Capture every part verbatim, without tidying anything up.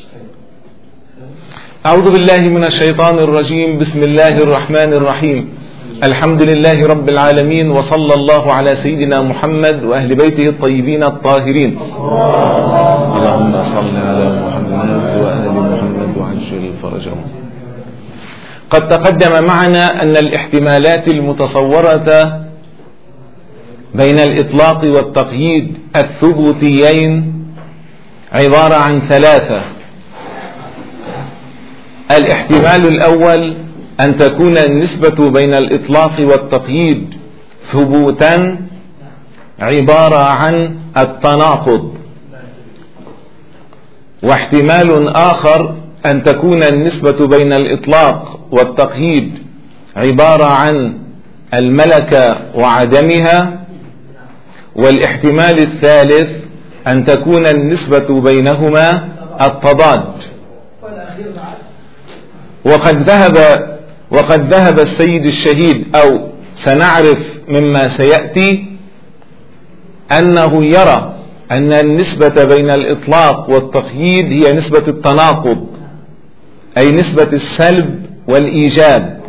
أعوذ بالله من الشيطان الرجيم. بسم الله الرحمن الرحيم. الحمد لله رب العالمين، وصلى الله على سيدنا محمد وأهل بيته الطيبين الطاهرين. اللهم صل على محمد وأهل محمد وعجل فرجهم. قد تقدم معنا أن الاحتمالات المتصورة بين الإطلاق والتقييد الثبوتيين عبارة عن ثلاثة. الاحتمال الأول أن تكون النسبة بين الإطلاق والتقييد ثبوتا عبارة عن التناقض، واحتمال آخر أن تكون النسبة بين الإطلاق والتقييد عبارة عن الملكة وعدمها، والاحتمال الثالث أن تكون النسبة بينهما التضاد. وقد ذهب وقد ذهب السيد الشهيد، أو سنعرف مما سيأتي، أنه يرى أن النسبة بين الإطلاق والتقييد هي نسبة التناقض، أي نسبة السلب والإيجاب.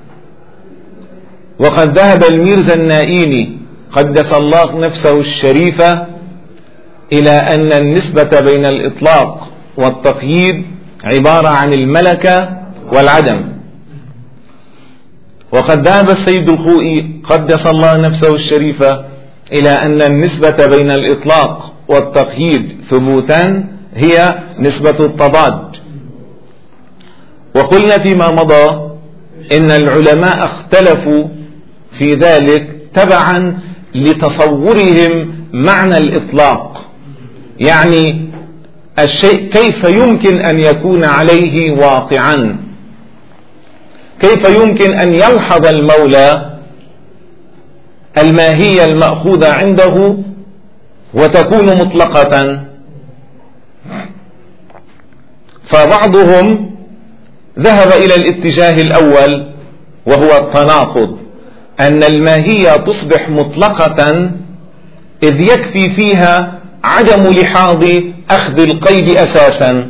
وقد ذهب الميرزا النائيني قدس الله نفسه الشريفة إلى أن النسبة بين الإطلاق والتقييد عبارة عن الملكة والعدم. وقد ذهب السيد الخوئي قدس الله نفسه الشريفة إلى أن النسبة بين الإطلاق والتقييد ثبوتا هي نسبة التضاد. وقلنا فيما مضى إن العلماء اختلفوا في ذلك تبعا لتصورهم معنى الإطلاق، يعني الشيء كيف يمكن أن يكون عليه واقعا، كيف يمكن أن يلحظ المولى الماهية المأخوذة عنده وتكون مطلقة. فبعضهم ذهب إلى الاتجاه الأول وهو التناقض، أن الماهية تصبح مطلقة إذ يكفي فيها عدم لحاظ أخذ القيد أساسا،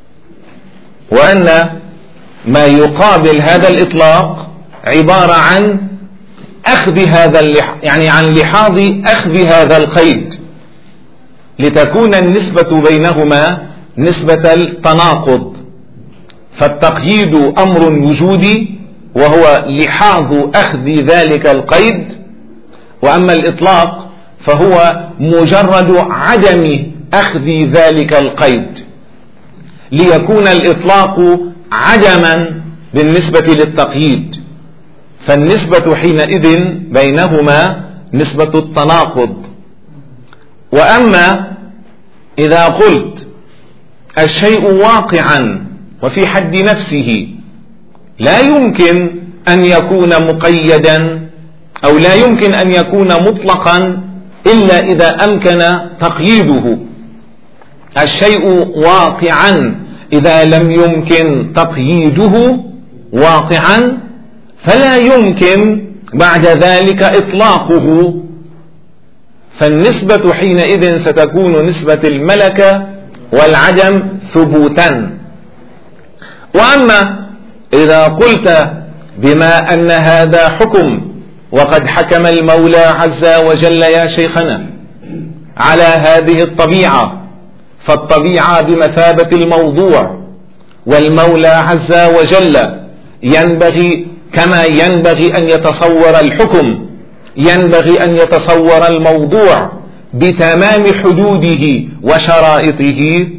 وأن ما يقابل هذا الإطلاق عبارة عن أخذ هذا اللح... يعني عن لحاظ أخذ هذا القيد، لتكون النسبة بينهما نسبة التناقض. فالتقييد أمر وجودي وهو لحاظ أخذ ذلك القيد، وأما الإطلاق فهو مجرد عدم أخذ ذلك القيد، ليكون الإطلاق عدما بالنسبة للتقييد. فالنسبة حينئذ بينهما نسبة التناقض. وأما إذا قلت الشيء واقعا وفي حد نفسه لا يمكن أن يكون مقيدا أو لا يمكن أن يكون مطلقا إلا إذا أمكن تقييده. الشيء واقعا إذا لم يمكن تقييده واقعا فلا يمكن بعد ذلك إطلاقه. فالنسبة حينئذ ستكون نسبة الملكة والعدم ثبوتا. وأما إذا قلت بما أن هذا حكم وقد حكم المولى عز وجل يا شيخنا على هذه الطبيعة، فالطبيعة بمثابة الموضوع، والمولى عز وجل ينبغي كما ينبغي أن يتصور الحكم ينبغي أن يتصور الموضوع بتمام حدوده وشرائطه.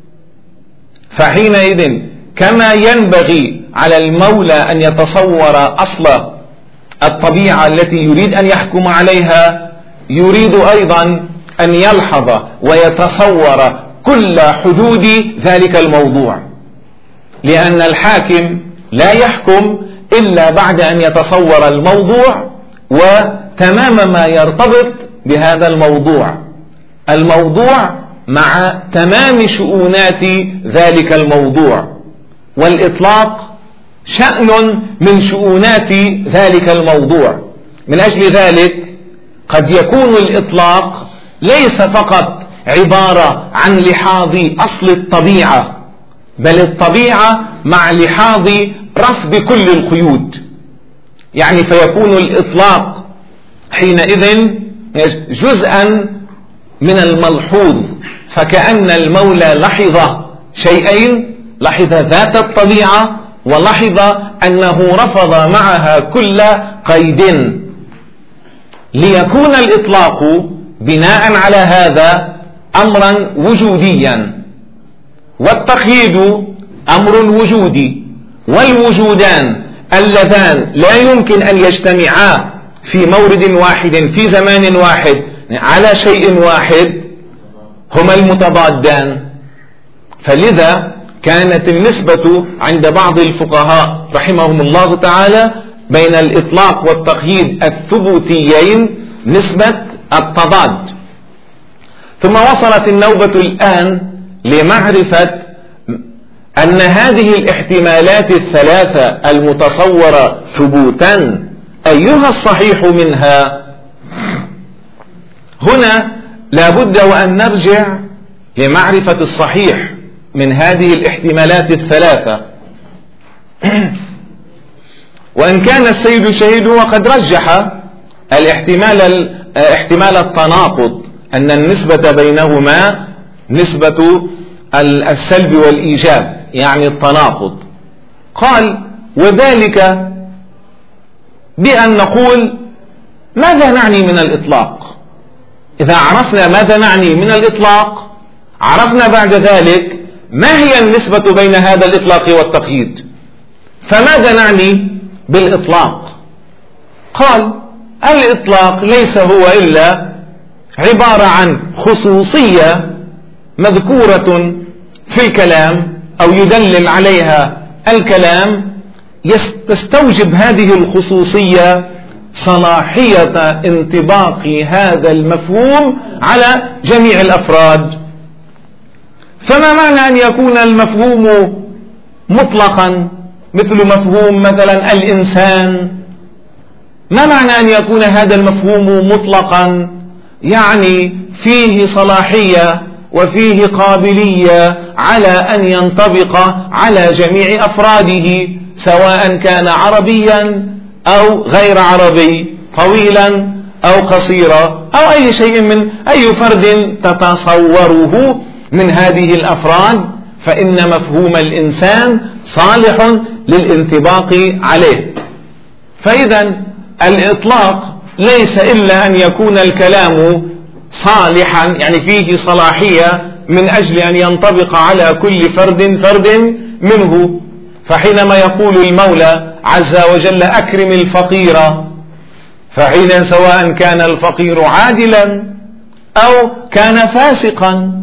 فحينئذ كما ينبغي على المولى أن يتصور أصل الطبيعة التي يريد أن يحكم عليها، يريد أيضا أن يلحظ ويتصور كل حدود ذلك الموضوع، لأن الحاكم لا يحكم إلا بعد أن يتصور الموضوع وتمام ما يرتبط بهذا الموضوع، الموضوع مع تمام شؤونات ذلك الموضوع. والإطلاق شأن من شؤونات ذلك الموضوع. من أجل ذلك قد يكون الإطلاق ليس فقط عبارة عن لحاظ أصل الطبيعة، بل الطبيعة مع لحاظ رفض كل القيود، يعني فيكون الإطلاق حينئذ جزءا من الملحوظ، فكأن المولى لحظ شيئين، لحظ ذات الطبيعة ولحظ أنه رفض معها كل قيد، ليكون الإطلاق بناء على هذا أمرا وجوديا، والتقييد أمر وجودي، والوجودان اللذان لا يمكن أن يجتمعا في مورد واحد في زمان واحد على شيء واحد هما المتضادان. فلذا كانت النسبة عند بعض الفقهاء رحمهم الله تعالى بين الإطلاق والتقييد الثبوتيين نسبة التضاد. ثم وصلت النوبة الآن لمعرفة أن هذه الاحتمالات الثلاثة المتصورة ثبوتا أيها الصحيح منها. هنا لا بد وأن نرجع لمعرفة الصحيح من هذه الاحتمالات الثلاثة. وإن كان السيد الشهيد وقد رجح الاحتمال احتمال التناقض، أن النسبة بينهما نسبة السلب والإيجاب، يعني التناقض. قال وذلك بأن نقول ماذا نعني من الإطلاق. إذا عرفنا ماذا نعني من الإطلاق عرفنا بعد ذلك ما هي النسبة بين هذا الإطلاق والتقييد. فماذا نعني بالإطلاق؟ قال الإطلاق ليس هو إلا عبارة عن خصوصية مذكورة في الكلام أو يدلل عليها الكلام، تستوجب هذه الخصوصية صلاحية انطباق هذا المفهوم على جميع الأفراد. فما معنى أن يكون المفهوم مطلقا مثل مفهوم مثلا الإنسان؟ ما معنى أن يكون هذا المفهوم مطلقا؟ يعني فيه صلاحية وفيه قابلية على أن ينطبق على جميع أفراده، سواء كان عربيا أو غير عربي، طويلا أو قصيرا، أو أي شيء من أي فرد تتصوره من هذه الأفراد، فإن مفهوم الإنسان صالح للانطباق عليه. فإذا الإطلاق ليس إلا أن يكون الكلام صالحا، يعني فيه صلاحية من أجل أن ينطبق على كل فرد فرد منه. فحينما يقول المولى عز وجل أكرم الفقير، فحين سواء كان الفقير عادلا أو كان فاسقا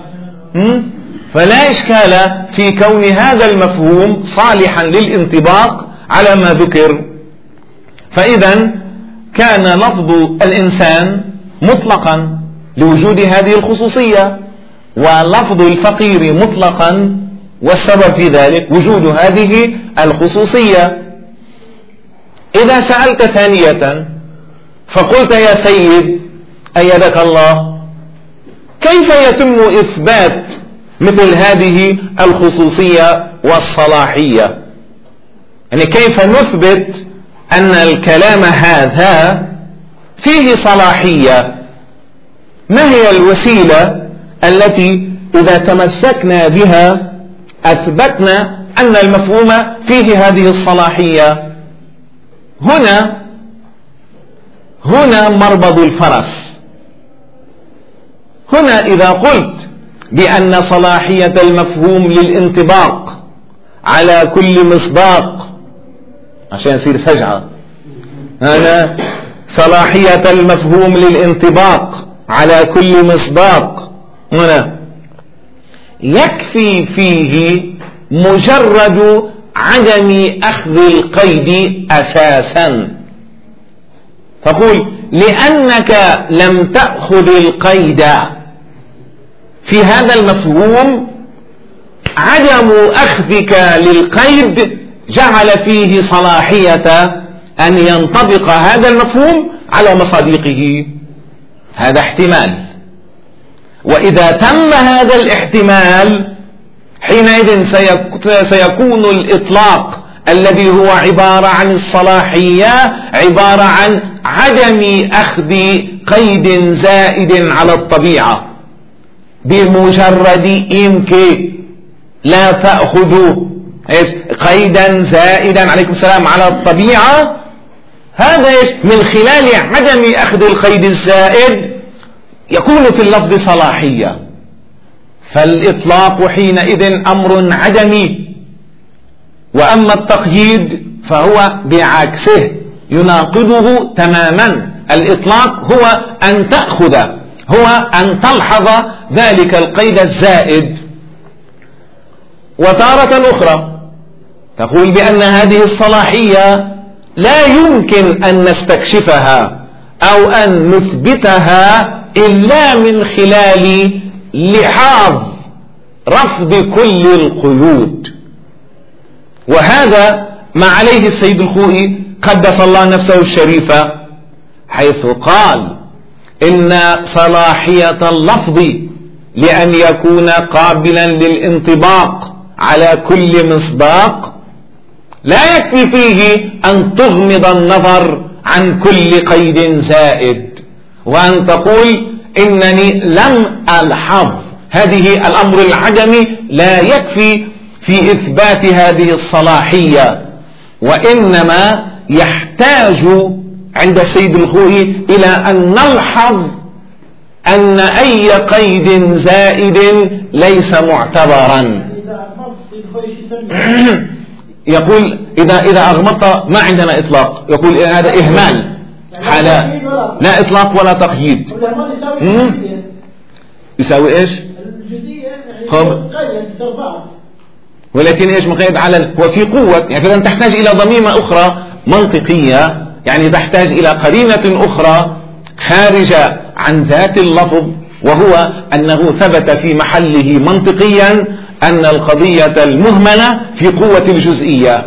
فلا إشكال في كون هذا المفهوم صالحا للانطباق على ما ذكر. فإذا كان لفظ الإنسان مطلقا لوجود هذه الخصوصية، ولفظ الفقير مطلقا والسبب في ذلك وجود هذه الخصوصية. إذا سألت ثانية فقلت يا سيد أيدك الله، كيف يتم إثبات مثل هذه الخصوصية والصلاحية؟ يعني كيف نثبت أن الكلام هذا فيه صلاحية؟ ما هي الوسيلة التي إذا تمسكنا بها أثبتنا أن المفهوم فيه هذه الصلاحية؟ هنا هنا مربض الفرس. هنا إذا قلت بأن صلاحية المفهوم للانطباق على كل مصداق، عشان يصير فجعة، هنا صلاحية المفهوم للانطباق على كل مصداق، هنا يكفي فيه مجرد عدم أخذ القيد أساسا. تقول لأنك لم تأخذ القيد في هذا المفهوم، عدم أخذك للقيد جعل فيه صلاحية أن ينطبق هذا المفهوم على مصادقه. هذا احتمال، وإذا تم هذا الاحتمال حينئذ سيكون الإطلاق الذي هو عبارة عن الصلاحية عبارة عن عدم أخذ قيد زائد على الطبيعة. بمجرد إنك لا تأخذ قيدا زائدا عليكم السلام على الطبيعة، هذا من خلال عدم أخذ القيد الزائد يكون في اللفظ صلاحية. فالإطلاق حينئذ أمر عدمي، وأما التقييد فهو بعكسه يناقضه تماما. الإطلاق هو أن تأخذ، هو أن تلحظ ذلك القيد الزائد. وتارة أخرى تقول بأن هذه الصلاحية لا يمكن أن نستكشفها أو أن نثبتها إلا من خلال لحاظ رفض كل القيود. وهذا ما عليه السيد الخوئي قدس الله نفسه الشريفة، حيث قال إن صلاحية اللفظ لأن يكون قابلا للانطباق على كل مصداق لا يكفي فيه أن تغمض النظر عن كل قيد زائد، وأن تقول إنني لم ألحظ. هذه الأمر العدمي لا يكفي في إثبات هذه الصلاحية، وإنما يحتاج عند السيد الخوئي إلى أن نلحظ أن أي قيد زائد ليس معتبرا. يقول إذا إذا أغمضت ما عندنا إطلاق، يقول هذا إهمال، حالة لا إطلاق ولا تقييد. يساوي إيش؟ ولكن إيش مقيد على وفي قوة، يعني إذا تحتاج إلى ضميمة أخرى منطقية، يعني تحتاج إلى قرينة أخرى خارجة عن ذات اللفظ، وهو أنه ثبت في محله منطقيا أن القضية المهملة في قوة الجزئية.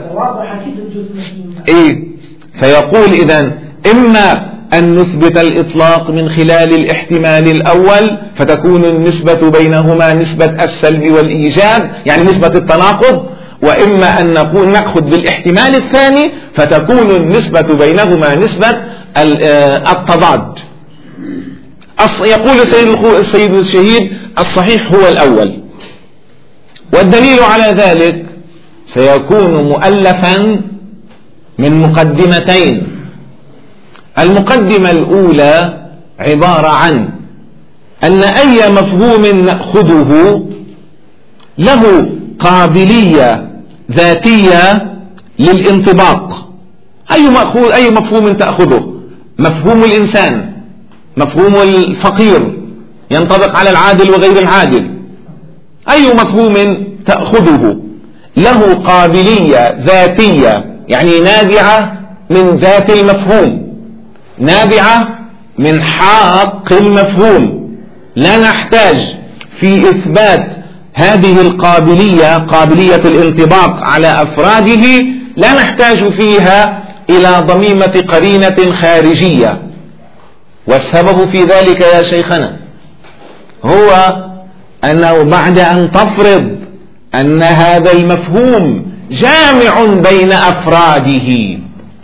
إيه؟ فيقول إذن إما أن نثبت الإطلاق من خلال الاحتمال الأول فتكون النسبة بينهما نسبة السلب والإيجاب، يعني نسبة التناقض، وإما أن نقول نأخذ بالاحتمال الثاني فتكون النسبة بينهما نسبة التضاد. يقول السيد الشهيد الصحيح هو الأول، والدليل على ذلك سيكون مؤلفا من مقدمتين. المقدمة الأولى عبارة عن أن أي مفهوم نأخذه له قابلية ذاتية للانطباق. أي مأخوذ أي مفهوم تأخذه، مفهوم الإنسان، مفهوم الفقير ينطبق على العادل وغير العادل، أي مفهوم تأخذه له قابلية ذاتية، يعني نابعة من ذات المفهوم، نابعة من حق المفهوم. لا نحتاج في إثبات هذه القابلية، قابلية الانطباق على أفراده، لا نحتاج فيها إلى ضميمة قرينة خارجية. والسبب في ذلك يا شيخنا هو أنه بعد أن تفرض أن هذا المفهوم جامع بين أفراده،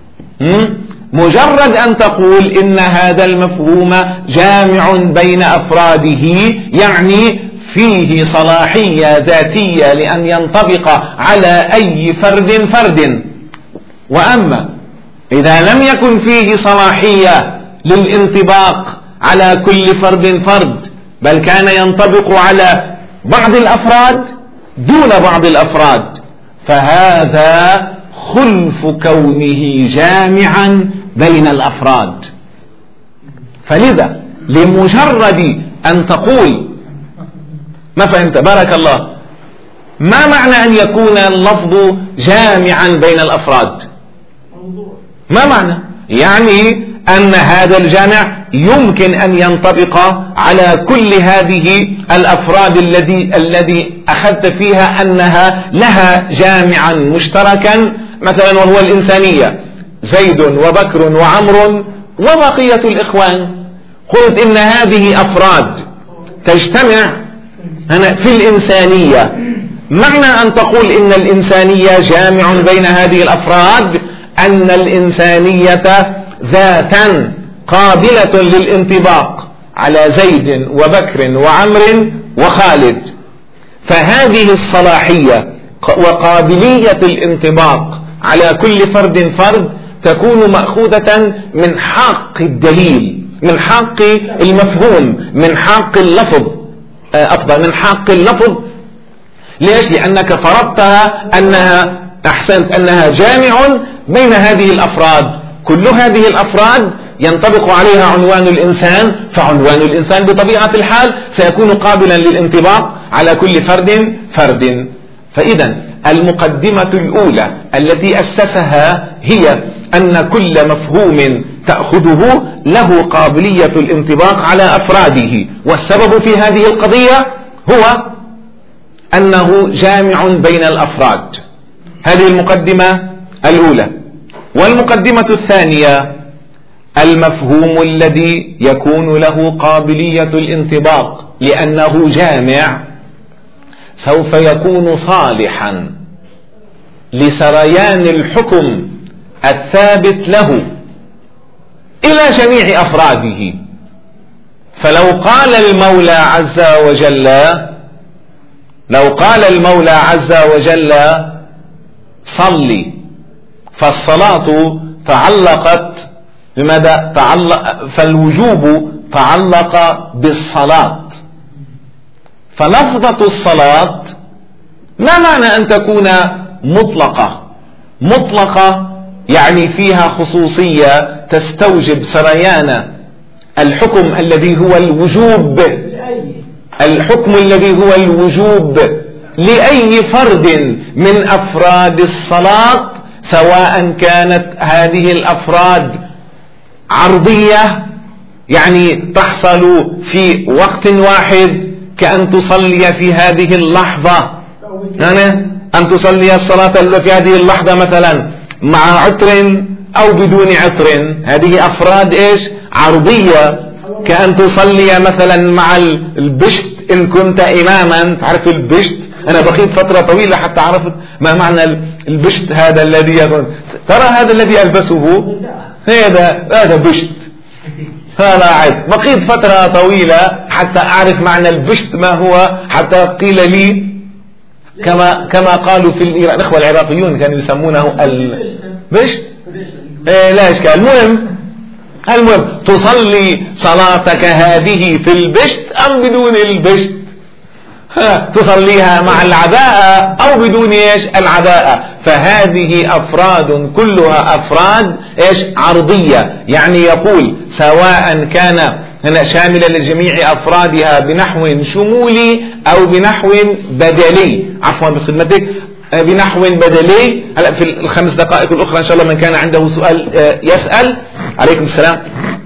مجرد أن تقول إن هذا المفهوم جامع بين أفراده يعني فيه صلاحية ذاتية لأن ينطبق على أي فرد فرد. وأما إذا لم يكن فيه صلاحية للانطباق على كل فرد فرد، بل كان ينطبق على بعض الأفراد دون بعض الأفراد، فهذا خلف كونه جامعا بين الأفراد. فلذا لمجرد أن تقول ما فهمت بارك الله، ما معنى أن يكون اللفظ جامعا بين الأفراد؟ ما معنى؟ يعني أن هذا الجامع يمكن أن ينطبق على كل هذه الأفراد الذي الذي أخذت فيها أنها لها جامعا مشتركا، مثلا وهو الإنسانية، زيد وبكر وعمر وبقية الإخوان. قلت إن هذه أفراد تجتمع في الإنسانية، معنى أن تقول إن الإنسانية جامع بين هذه الأفراد أن الإنسانية ذاتا قابلة للانطباق على زيد وبكر وعمر وخالد. فهذه الصلاحية وقابلية الانطباق على كل فرد فرد تكون مأخوذة من حق الدليل، من حق المفهوم، من حق اللفظ، أفضل من حق اللفظ. ليش؟ لأنك فرضتها أنها أحسنت أنها جامع بين هذه الأفراد. كل هذه الأفراد ينطبق عليها عنوان الإنسان، فعنوان الإنسان بطبيعة الحال سيكون قابلا للانطباق على كل فرد فرد. فإذا المقدمة الأولى التي أسسها هي أن كل مفهوم تأخذه له قابلية الانطباق على أفراده، والسبب في هذه القضية هو أنه جامع بين الأفراد. هذه المقدمة الأولى. والمقدمة الثانية: المفهوم الذي يكون له قابلية الانطباق لأنه جامع سوف يكون صالحا لسريان الحكم الثابت له إلى جميع أفراده. فلو قال المولى عز وجل لو قال المولى عز وجل صلي، فالصلاة تعلقت بماذا؟ تعلق فالوجوب تعلق بالصلاة. فلفظة الصلاة ما معنى أن تكون مطلقة؟ مطلقة يعني فيها خصوصية تستوجب سريان الحكم الذي هو الوجوب، الحكم الذي هو الوجوب لأي فرد من أفراد الصلاة، سواء كانت هذه الأفراد عرضية يعني تحصل في وقت واحد، كأن تصلي في هذه اللحظة، يعني أن تصلي الصلاة في هذه اللحظة مثلا مع عطر أو بدون عطر، هذه أفراد إيش؟ عرضية. كأن تصلي مثلا مع البشت إن كنت إماما، تعرف البشت؟ أنا بقيت فترة طويلة حتى عرفت ما معنى البشت هذا الذي يكون. ترى هذا الذي ألبسه هذا هذا بشت، هذا عيب. بقيت فترة طويلة حتى أعرف معنى البشت ما هو، حتى قيل لي كما كما قالوا في الإخوة العراقيون كانوا يسمونه البشت. إيه لا إشكال. المهم المهم تصلي صلاتك هذه في البشت أم بدون البشت؟ تصليها مع العباءة أو بدون إيش؟ العباءة. فهذه أفراد كلها أفراد إيش؟ عرضية، يعني يقول سواء كان هنا شاملا لجميع أفرادها بنحو شمولي أو بنحو بدلي، عفوا بس خدمتك، بنحو بدلي. هلا في الخمس دقائق الأخرى إن شاء الله من كان عنده سؤال يسأل. عليكم السلام.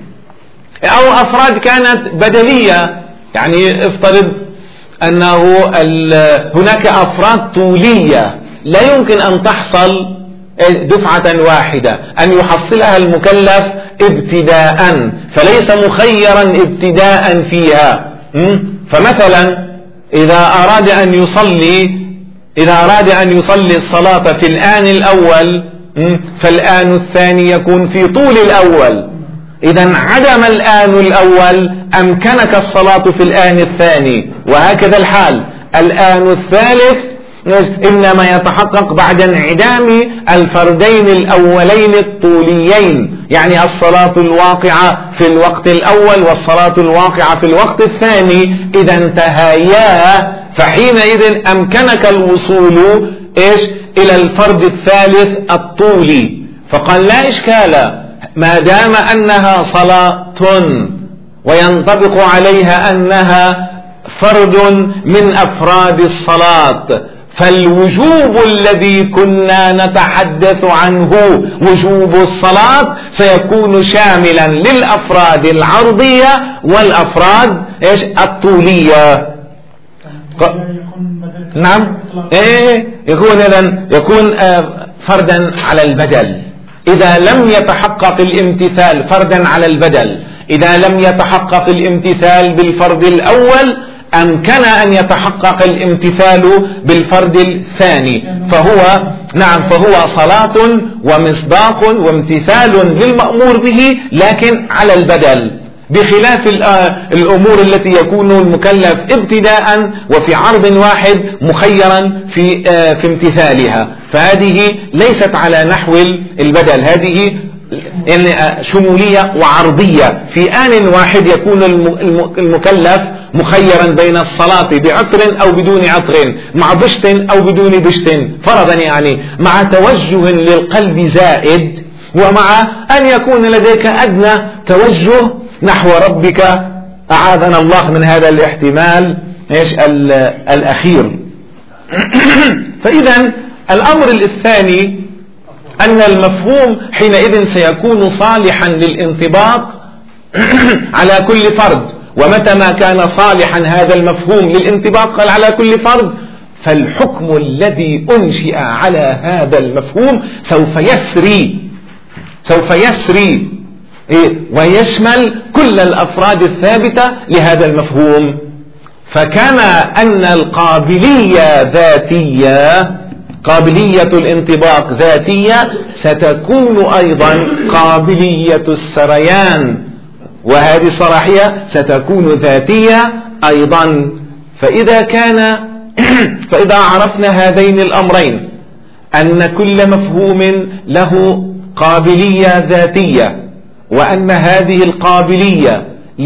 أو أفراد كانت بدلية، يعني افترض أنه هناك أفراد طولية لا يمكن أن تحصل دفعة واحدة، أن يحصلها المكلف ابتداء، فليس مخيرا ابتداء فيها. فمثلا إذا أراد أن يصلي إذا أراد أن يصلي الصلاة في الآن الأول، فالآن الثاني يكون في طول الأول. إذا عدم الآن الأول أمكنك الصلاة في الآن الثاني، وهكذا الحال. الآن الثالث إنما يتحقق بعد انعدام الفردين الأولين الطوليين، يعني الصلاة الواقعة في الوقت الأول والصلاة الواقعة في الوقت الثاني. إذا انتهيا فحينئذ أمكنك الوصول إيش؟ إلى الفرد الثالث الطولي. فقال لا إشكال ما دام أنها صلاة وينطبق عليها أنها فرد من أفراد الصلاة، فالوجوب الذي كنا نتحدث عنه وجوب الصلاة سيكون شاملا للأفراد العرضية والأفراد إيش؟ الطولية. نعم إيه يكون إذن يكون فردا على البدل إذا لم يتحقق الامتثال، فردا على البدل إذا لم يتحقق الامتثال بالفرد الأول أمكن أن يتحقق الامتثال بالفرد الثاني، فهو نعم فهو صلاة ومصداق وامتثال للمأمور به، لكن على البدل، بخلاف الأمور التي يكون المكلف ابتداء وفي عرض واحد مخيرا في في امتثالها، فهذه ليست على نحو البدل، هذه شمولية وعرضية، في آن واحد يكون المكلف مخيرا بين الصلاة بعطر أو بدون عطر، مع بشت أو بدون بشت فرضا، يعني مع توجه للقلب زائد، ومع أن يكون لديك أدنى توجه نحو ربك، أعاذنا الله من هذا الاحتمال إيش الأخير. فإذا الأمر الثاني أن المفهوم حينئذ سيكون صالحا للانطباق على كل فرد، ومتى ما كان صالحا هذا المفهوم للانطباق على كل فرد، فالحكم الذي أنشئ على هذا المفهوم سوف يسري سوف يسري إيه؟ ويشمل كل الأفراد الثابتة لهذا المفهوم. فكما أن القابلية ذاتية، قابلية الانطباق ذاتية، ستكون أيضا قابلية السريان، وهذه الصلاحية ستكون ذاتية أيضا. فإذا كان فإذا عرفنا هذين الأمرين، أن كل مفهوم له قابلية ذاتية، وأن هذه القابلية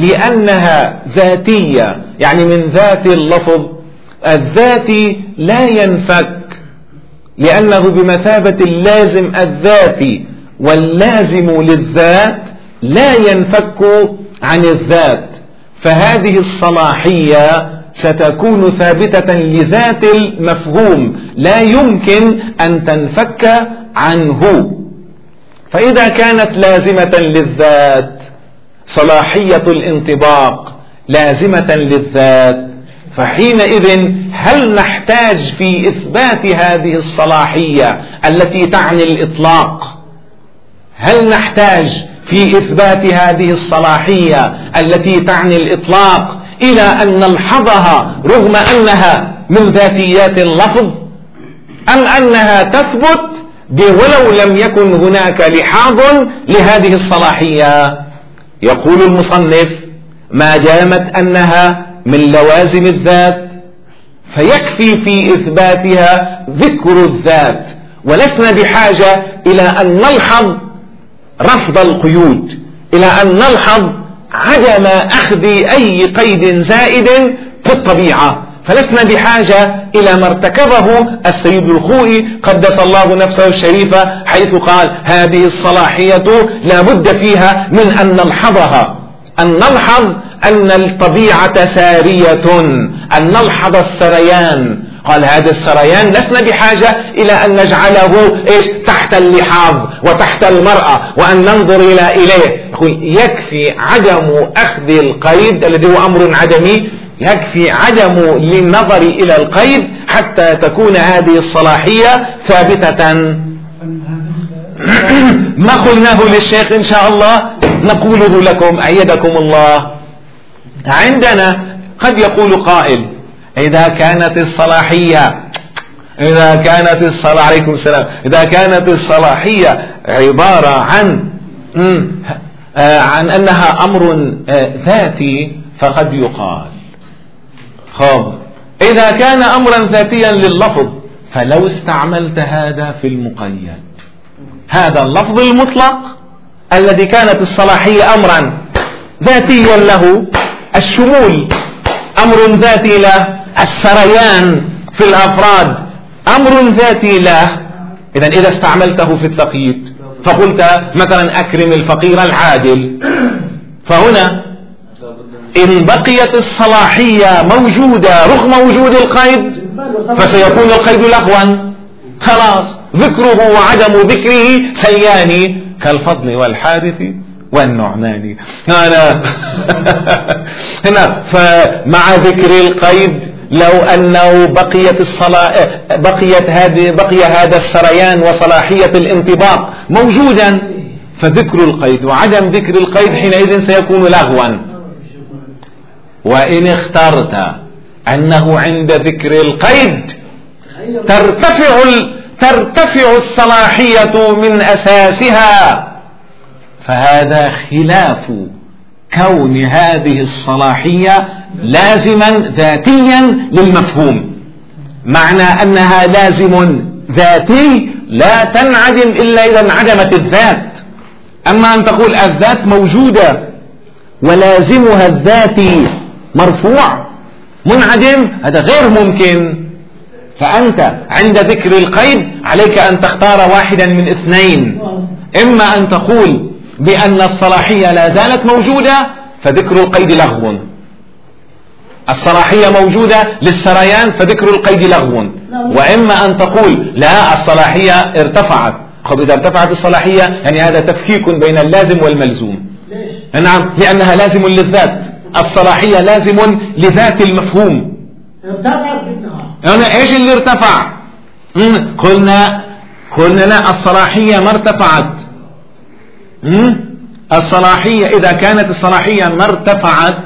لأنها ذاتية يعني من ذات اللفظ، الذاتي لا ينفك لأنه بمثابة اللازم الذاتي، واللازم للذات لا ينفك عن الذات، فهذه الصلاحية ستكون ثابتة لذات المفهوم لا يمكن أن تنفك عنه. فإذا كانت لازمة للذات صلاحية الانطباق لازمة للذات، فحينئذ هل نحتاج في إثبات هذه الصلاحية التي تعني الإطلاق، هل نحتاج في إثبات هذه الصلاحية التي تعني الإطلاق إلى أن نلحظها رغم أنها من ذاتيات اللفظ، أم أنها تثبت ولو لم يكن هناك لحاظ لهذه الصلاحية؟ يقول المصنف: ما دامت أنها من لوازم الذات فيكفي في إثباتها ذكر الذات، ولسنا بحاجة إلى أن نلحظ رفض القيود، إلى أن نلحظ عدم أخذ أي قيد زائد في الطبيعة، فلسنا بحاجة إلى ما ارتكبه السيد الخوئي قدس الله نفسه الشريفة، حيث قال: هذه الصلاحية لا بد فيها من أن نلحظها، أن نلحظ أن الطبيعة سارية، أن نلحظ السريان. قال: هذا السريان لسنا بحاجة إلى أن نجعله إيش تحت اللحاظ وتحت المرأة وأن ننظر إلى إليه. يقول: يكفي عدم أخذ القيد الذي هو أمر عدمي، يكفي عدم للنظر إلى القيد حتى تكون هذه الصلاحية ثابتة. ما قلناه للشيخ إن شاء الله نقوله لكم أيدكم الله. عندنا قد يقول قائل: إذا كانت الصلاحية إذا كانت الصلاة عليكم السلام إذا كانت الصلاحية عبارة عن عن أنها أمر ذاتي، فقد يقال: خب إذا كان أمرا ذاتيا لللفظ، فلو استعملت هذا في المقيد، هذا اللفظ المطلق الذي كانت الصلاحية أمرا ذاتيا له، الشمول أمر ذاتي له، السريان في الأفراد أمر ذاتي له، إذن إذا استعملته في التقييد فقلت مثلا: أكرم الفقير العادل، فهنا إن بقيت الصلاحية موجودة رغم وجود القيد فسيكون القيد لغوا، خلاص ذكره وعدم ذكره سيان كالفضل والحارث والنعمان. هنا هنا فمع ذكر القيد لو أنه بقيت الصلاة بقيت هذه بقي هذا السريان وصلاحية الانطباق موجودا، فذكر القيد وعدم ذكر القيد حينئذ سيكون لغوا. وإن اخترت أنه عند ذكر القيد ترتفع ترتفع الصلاحية من أساسها، فهذا خلاف كون هذه الصلاحية لازما ذاتيا للمفهوم. معنى أنها لازم ذاتي لا تنعدم إلا إذا انعدمت الذات. أما أن تقول الذات موجودة ولازمها الذاتي مرفوع منعدم، هذا غير ممكن. فأنت عند ذكر القيد عليك أن تختار واحدا من اثنين: إما أن تقول بأن الصلاحية لا زالت موجودة فذكر القيد لغو، الصلاحية موجودة للسريان فذكر القيد لغو، وإما أن تقول لا الصلاحية ارتفعت. طب إذا ارتفعت الصلاحية يعني هذا تفكيك بين اللازم والملزوم. نعم، لأنها لازم للذات، الصلاحية لازم لذات المفهوم. ارتفعت أنا إيش اللي ارتفع؟ قلنا قلنا لا، الصلاحية ما ارتفعت. الصلاحية إذا كانت الصلاحية ما ارتفعت،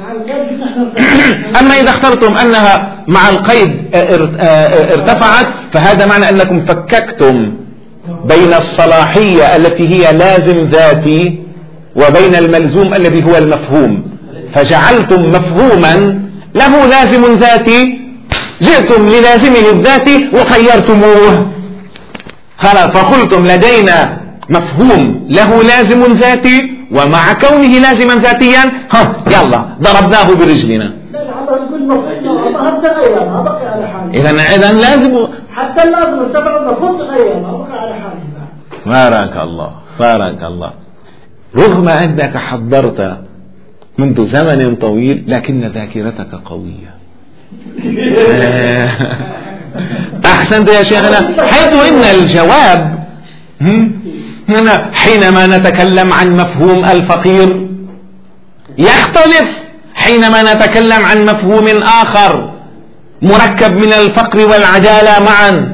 أما إذا اخترتم أنها مع القيد ارتفعت فهذا معنى أنكم فككتم بين الصلاحية التي هي لازم ذاتي وبين الملزوم الذي هو المفهوم، فجعلتم مفهوما له لازم ذاتي، جئتم للازمه الذاتي وخيرتموه. خلاص، فقلتم لدينا مفهوم له لازم ذاتي ومع كونه لازما ذاتيا ها يلا ضربناه برجلنا. إذا إذا لازم حتى اللازم ارتفع المفهوم تغير ما بقى على حاله. بارك الله بارك الله. رغم أنك حضرت منذ زمن طويل لكن ذاكرتك قوية. أحسنت يا شيخنا، حيث إن الجواب هنا حينما نتكلم عن مفهوم الفقير يختلف حينما نتكلم عن مفهوم آخر مركب من الفقر والعدالة معا.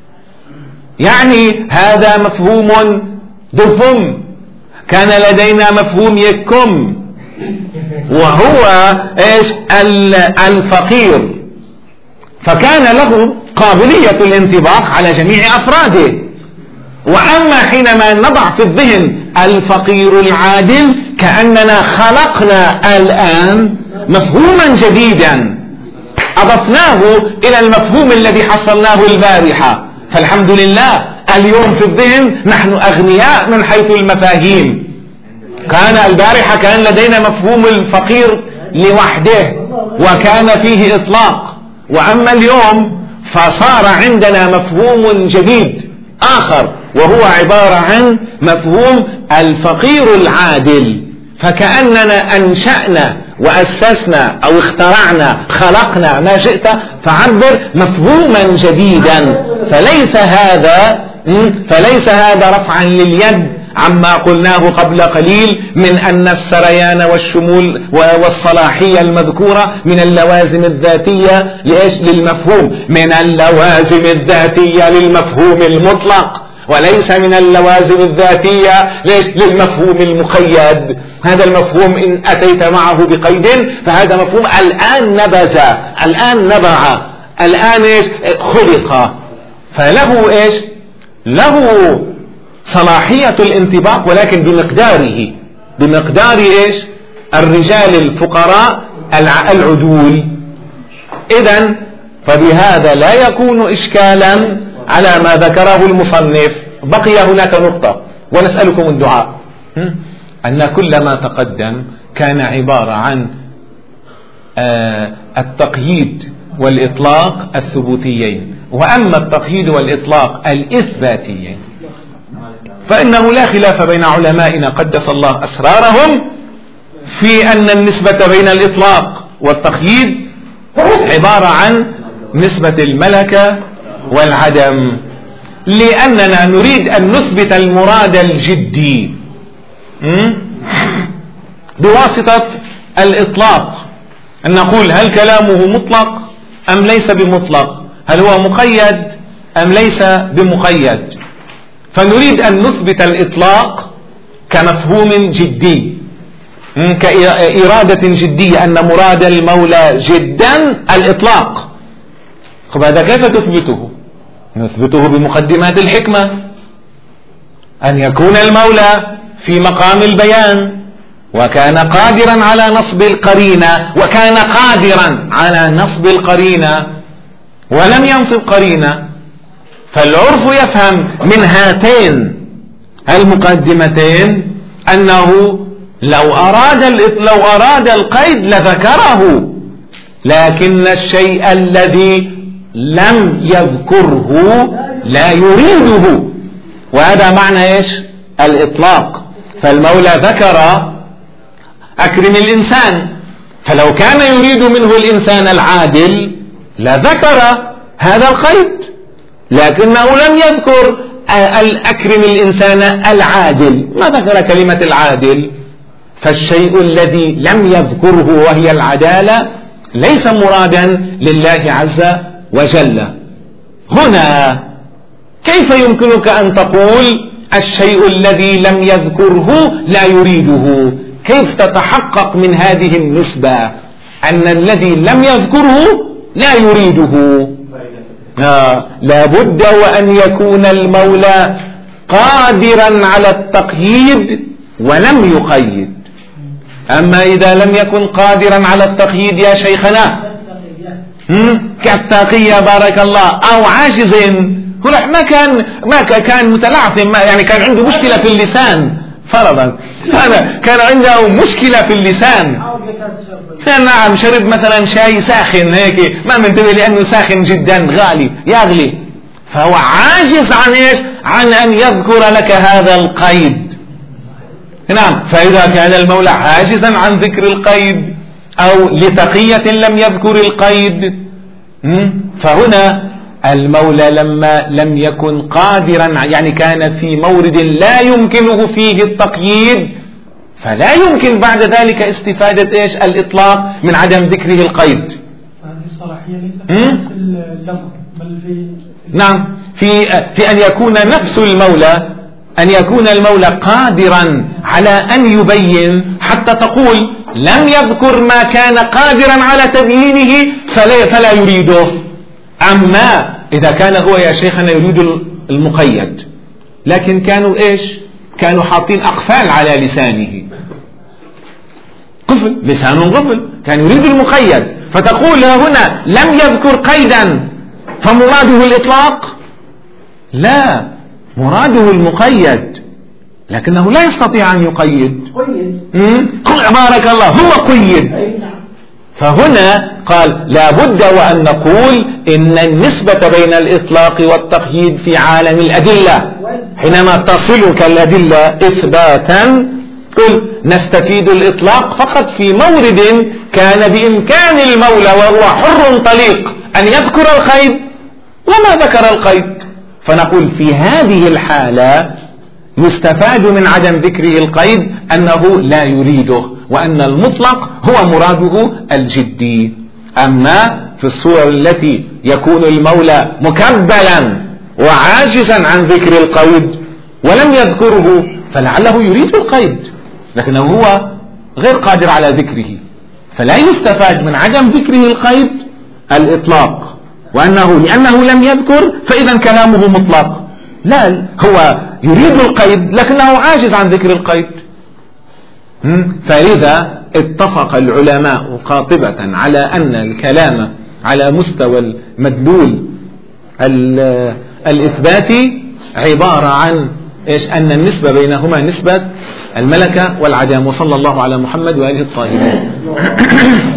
يعني هذا مفهوم دفم، كان لدينا مفهوم يكم وهو إيش؟ الفقير، فكان له قابلية الانطباق على جميع أفراده. وأما حينما نضع في الذهن الفقير العادل كأننا خلقنا الآن مفهوما جديدا أضفناه إلى المفهوم الذي حصلناه البارحة. فالحمد لله اليوم في الذهن نحن أغنياء من حيث المفاهيم. كان البارحة كان لدينا مفهوم الفقير لوحده وكان فيه إطلاق، وأما اليوم فصار عندنا مفهوم جديد آخر وهو عبارة عن مفهوم الفقير العادل. فكأننا أنشأنا وأسسنا أو اخترعنا خلقنا ما شئت فعبر مفهوما جديدا. فليس هذا فليس هذا رفعا لليد عما قلناه قبل قليل من أن السريان والشمول والصلاحية المذكورة من اللوازم الذاتية لإيش؟ للمفهوم، من اللوازم الذاتية للمفهوم المطلق، وليس من اللوازم الذاتية ليش؟ للمفهوم المقيد. هذا المفهوم إن أتيت معه بقيد فهذا مفهوم الآن نبذ، الآن نبع، الآن إيش؟ خلق، فله إيش؟ له صلاحية الانطباق ولكن بمقداره، بمقدار إيش؟ الرجال الفقراء العدول. إذن فبهذا لا يكون إشكالا على ما ذكره المصنف. بقي هناك نقطة ونسألكم الدعاء، أن كل ما تقدم كان عبارة عن التقييد والإطلاق الثبوتيين، وأما التقييد والإطلاق الإثباتيين فإنه لا خلاف بين علمائنا قدس الله أسرارهم في أن النسبة بين الإطلاق والتقييد عبارة عن نسبة الملكة والعدم، لأننا نريد أن نثبت المراد الجدي بواسطة الإطلاق، أن نقول هل كلامه مطلق أم ليس بمطلق، هل هو مقيد أم ليس بمقيد. فنريد أن نثبت الإطلاق كمفهوم جدي، كإرادة جدية أن مراد المولى جدا الإطلاق. طب هذا كيف تثبته؟ نثبته بمقدمات الحكمة، أن يكون المولى في مقام البيان وكان قادرا على نصب القرينة، وكان قادرا على نصب القرينة ولم ينصب قرينة. فالعرف يفهم من هاتين المقدمتين أنه لو أراد لو أراد القيد لذكره، لكن الشيء الذي لم يذكره لا يريده، وهذا معنى ايش؟ الإطلاق. فالمولى ذكر أكرم الإنسان، فلو كان يريد منه الإنسان العادل لذكر هذا القيد، لكنه لم يذكر الأكرم الإنسان العادل، ما ذكر كلمة العادل. فالشيء الذي لم يذكره وهي العدالة ليس مرادا لله عز وجل. هنا كيف يمكنك أن تقول الشيء الذي لم يذكره لا يريده؟ كيف تتحقق من هذه النسبة أن الذي لم يذكره لا يريده؟ آه لا بد وأن يكون المولى قادرا على التقييد ولم يقيد. أما إذا لم يكن قادرا على التقييد يا شيخنا كالتقية بارك الله أو عاجز، ما كان ما كان متلعثم، يعني كان عنده مشكلة في اللسان فرضا، كان عنده مشكلة في اللسان، كان نعم شرب مثلا شاي ساخن هيك ما منتبه لأنه ساخن جدا غالي يغلي، فهو عاجز عن ايش؟ عن أن يذكر لك هذا القيد. نعم، فإذا كان المولى عاجزا عن ذكر القيد أو لتقية لم يذكر القيد، فهنا المولى لما لم يكن قادرا، يعني كان في مورد لا يمكنه فيه التقييد، فلا يمكن بعد ذلك استفادة ايش؟ الإطلاق من عدم ذكره القيد. هذه الصلاحية ليست في نفس اللفظ بل في نعم في في أن يكون نفس المولى أن يكون المولى قادرا على أن يبين، حتى تقول لم يذكر ما كان قادرا على تبيينه فلا, فلا يريده. أما إذا كان هو يا شيخنا يريد المقيد، لكن كانوا إيش؟ كانوا حاطين أقفال على لسانه، قفل، لسان قفل، كان يريد المقيد، فتقول هنا لم يذكر قيدا فمراده الإطلاق؟ لا، مراده المقيد، لكنه لا يستطيع أن يقيد. قيد بارك الله، هو قيد. فهنا قال لا بد وأن نقول إن النسبة بين الإطلاق والتقييد في عالم الأدلة، حينما تصلك الأدلة إثباتا قل نستفيد الإطلاق فقط في مورد كان بإمكان المولى وهو حر طليق أن يذكر القيد وما ذكر القيد، فنقول في هذه الحالة يستفاد من عدم ذكره القيد أنه لا يريده، وأن المطلق هو مراده الجدي. أما في الصور التي يكون المولى مكبلا وعاجزا عن ذكر القيد ولم يذكره فلعله يريد القيد لكنه هو غير قادر على ذكره، فلا يستفاد من عدم ذكره القيد الإطلاق، وأنه لأنه لم يذكر فإذا كلامه مطلق. لا، هو يريد القيد لكنه عاجز عن ذكر القيد. فإذا اتفق العلماء قاطبة على أن الكلام على مستوى المدلول الإثباتي عبارة عن إيش؟ أن النسبة بينهما نسبة الملكة والعدم. وصلى الله على محمد وآله الطاهرين.